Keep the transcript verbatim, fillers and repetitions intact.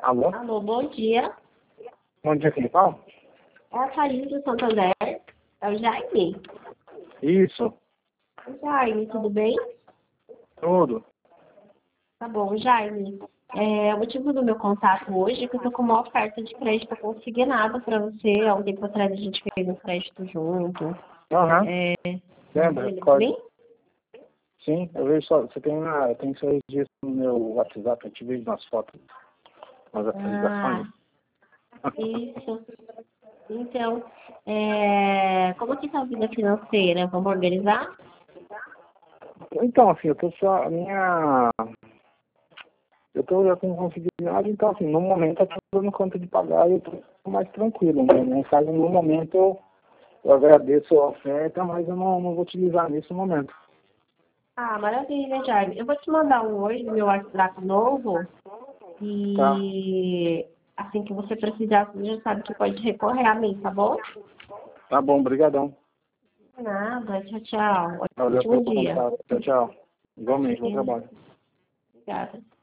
Alô? Alô, bom dia. Bom dia, quem fala? É a Thaís do Santander. É o Jaime. Isso, Jaime, tudo bem? tudo. Tá bom, Jaime. É, o motivo do meu contato hoje é que eu tô com uma oferta de crédito consignado para você. Há um tempo atrás a gente fez um crédito junto. Aham, É, lembra, lembra de recordo. mim? Sim, eu vejo só, você tem uma, eu tenho seu registro no meu WhatsApp, eu te vejo nas fotos, nas Ah, atualizações. isso. Então, é, como que tá a vida financeira? Vamos organizar? Então, assim, eu tô só, a minha, eu tô já com consignado, então, assim, no momento eu tô dando conta de pagar e eu tô mais tranquilo, né? Não faz no momento eu, eu agradeço a oferta, mas eu não, não vou utilizar nesse momento. Ah, maravilha, Jaime. Eu vou te mandar um oi do meu WhatsApp novo Tá, e assim que você precisar, você já sabe que pode recorrer a mim, tá bom? tá bom, brigadão. Nada, tchau, tchau. Valeu Ótimo pelo dia. contato. Tchau, tchau. Igualmente, bom Imagina. trabalho. Obrigada.